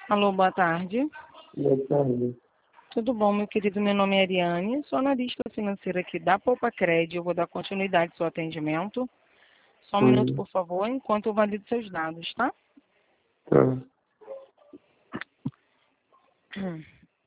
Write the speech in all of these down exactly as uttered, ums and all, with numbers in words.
Alô, boa tarde. Boa tarde. Tudo bom, meu querido? Meu nome é Ariane, sou analista financeira aqui da Poupa Crédito. Eu vou dar continuidade ao seu atendimento. Só um minuto, Hum, por favor, enquanto eu valido seus dados, tá? tá. Hum.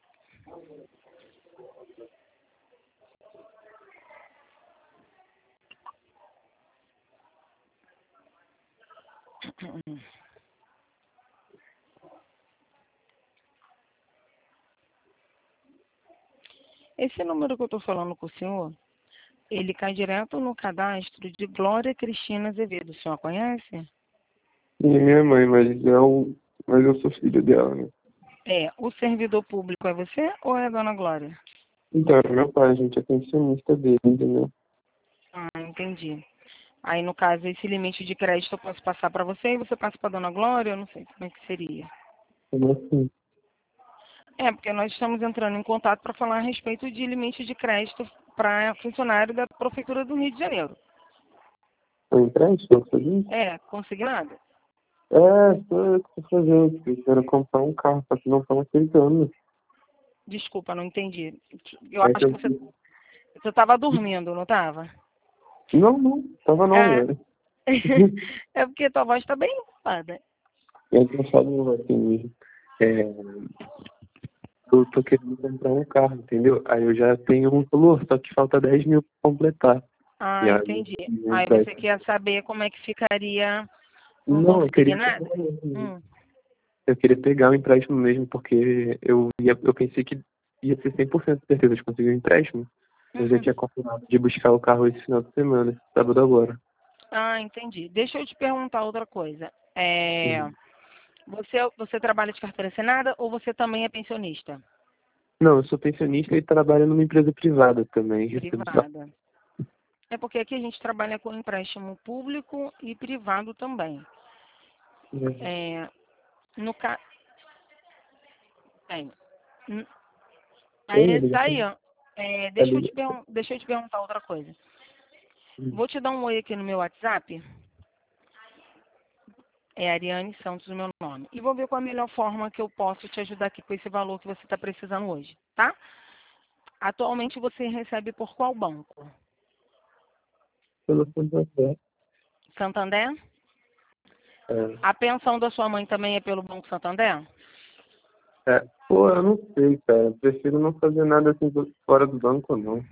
Esse número que eu estou falando com o senhor, ele cai direto no cadastro de Glória Cristina Azevedo. O senhor conhece? E minha mãe, mas eu, mas eu sou filho dela, né? É, o servidor público é você ou é a dona Glória? Então, é meu pai, a gente é pensionista dele, entendeu? Ah, entendi. Aí, no caso, esse limite de crédito eu posso passar para você e você passa para a dona Glória? Eu não sei como é que seria. Como assim? É, porque nós estamos entrando em contato para falar a respeito de limite de crédito para funcionário da Prefeitura do Rio de Janeiro. É um empréstimo, você disse? É, consignado? É, sou eu que tô fazendo. Eu quero comprar um carro, só que não estão aceitando. Desculpa, não entendi. Eu É que acho que eu... você você estava dormindo, não estava? Não, não, tava não, É. velho. É porque tua voz está bem ocupada. É que eu falo assim, é, eu tô querendo comprar um carro, entendeu? Aí eu já tenho um valor, só que falta dez mil pra completar. E Ah, aí, entendi. o Aí você empréstimo. quer saber como é que ficaria um Não, eu queria consignado? pegar mesmo. Hum. Eu queria pegar o empréstimo mesmo, porque eu, ia, eu pensei que ia ser cem por cento de certeza de conseguir o empréstimo. Eu já Uhum. tinha combinado de buscar o carro esse final de semana, sábado agora. Ah, entendi. Deixa eu te perguntar outra coisa. É, Uhum. você, você trabalha de carteira assinada ou você também é pensionista? Não, eu sou pensionista e trabalho numa empresa privada também. Recebo só. Privada. É porque aqui a gente trabalha com empréstimo público e privado também. Uhum. É, no ca... é, n- Oi, aí, ligação. daí, ó, é, Tá deixa eu te ligado? pergun- deixa eu te perguntar outra coisa. Uhum. Vou te dar um oi aqui no meu WhatsApp. É Ariane Santos o meu nome. E vou ver qual a melhor forma que eu posso te ajudar aqui com esse valor que você está precisando hoje, tá? Atualmente você recebe por qual banco? Pelo Santander. Santander? É. A pensão da sua mãe também é pelo Banco Santander? É. Pô, eu não sei, cara. Eu prefiro não fazer nada assim do- fora do banco, não.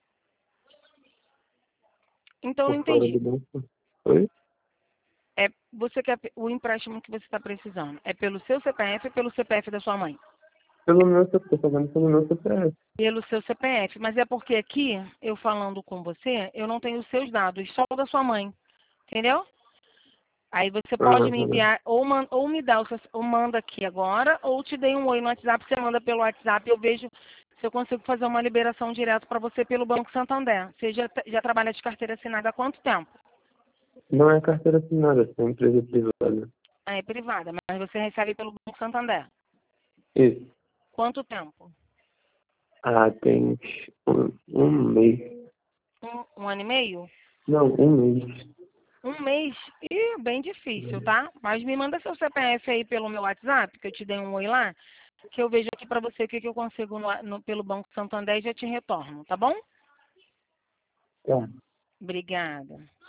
Então eu Por fora entendi. do banco. Oi? É, você quer o empréstimo que você está precisando? É pelo seu C P F ou pelo C P F da sua mãe? Pelo meu, eu tô pagando pelo meu C P F. Pelo seu C P F. Mas é porque aqui, eu falando com você, eu não tenho os seus dados, só o da sua mãe. Entendeu? Aí você pode me Aham. enviar, ou, man, ou me dá, o seu- ou manda aqui agora, ou te dei um oi no WhatsApp, você manda pelo WhatsApp, eu vejo se eu consigo fazer uma liberação direto para você pelo Banco Santander. Você já, já trabalha de carteira assinada há quanto tempo? Não é carteira assinada, é uma empresa privada. Ah, é privada, mas você recebe pelo Banco Santander. Isso. Quanto tempo? Ah, tem um, um mês. Um, um ano e meio? Não, um mês. Um mês? Ih, bem difícil, tá? Mas me manda seu C P F aí pelo meu WhatsApp, que eu te dei um oi lá, que eu vejo aqui para você o que, que eu consigo no, no- pelo Banco Santander e já te retorno, tá bom? Tá. Obrigada.